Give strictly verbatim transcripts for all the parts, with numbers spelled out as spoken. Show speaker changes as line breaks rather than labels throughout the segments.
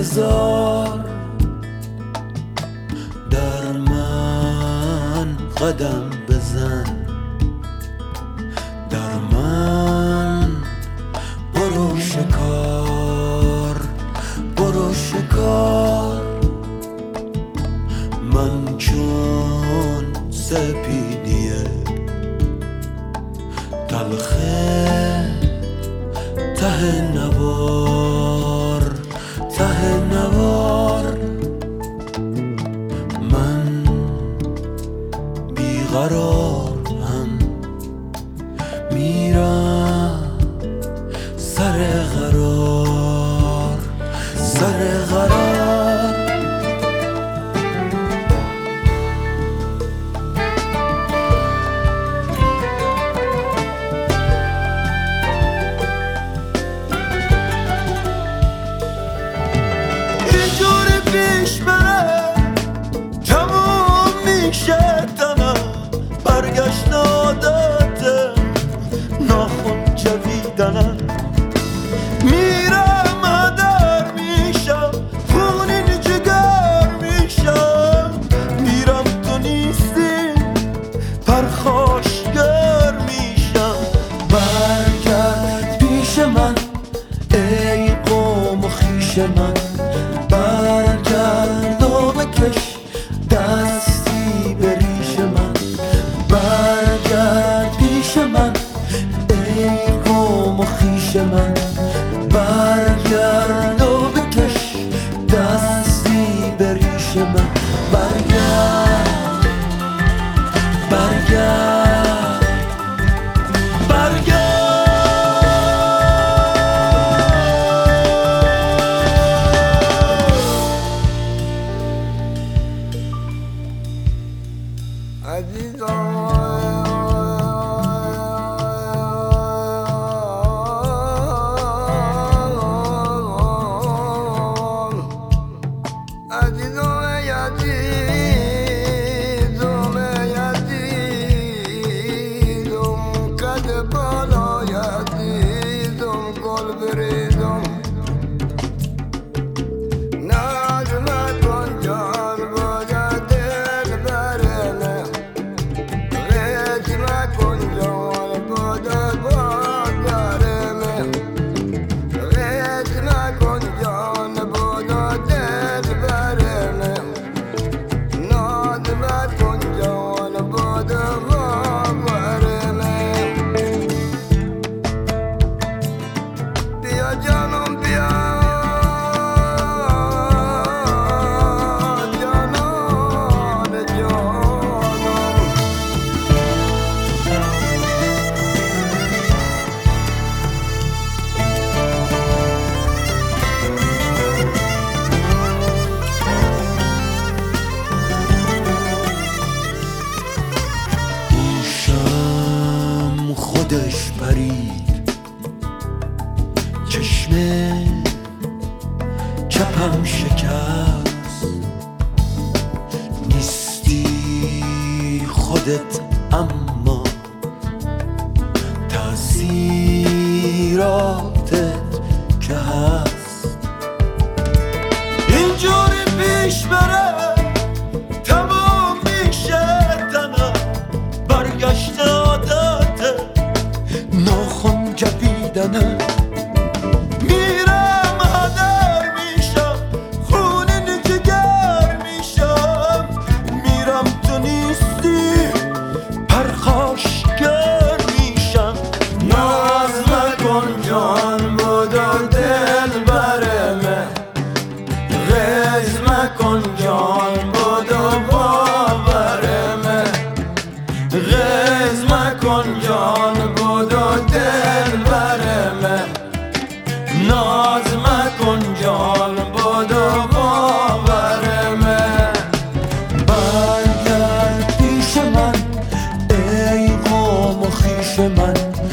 بذار در من قدم بزن، در من برو شکار، برو شکار. من چون سپیدی تلخه ته نوار، ته نوار. من بیقرارم میرم سر قرار، سر قرار. اینجوری پیش بره تموم میشه تنم، برگشت عادت ناخن جویدنم. میرم هدر میشم، خونین جگر میشم. میرم تو نیستی پرخاشگر میشم. برگرد پیش من ای قوم و خویش من، برگرد و بکش دستی به ریش من. برگرد پیش من ای قوم و خویش من، برگرد و بکش دستی به ریش من. برگرد، برگرد، برگرد. خودش پرید چشمه چپم شکست. نیستی خودت اما تأثیراتت که هست. اینجوری پیش بره تمام میشه تنم، برگشت عادت ناخن جویدنم. میرم هدر میشم، خونین جگر میشم. میرم تو نیستی پرخاشگر میشم. ناز نکن جان بدو دل برمه، غیظ مکن جان بدو باورمه. غیظ مکن جان بدو دل برمه، ناز مکن جان بدو باورمه. برگرد پیش من ای قوم و خویش من،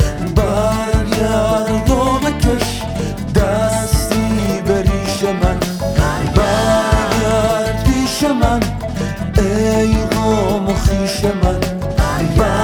برگرد و بکش دستی به ریش من. برگرد پیش من ای قوم و خویش من،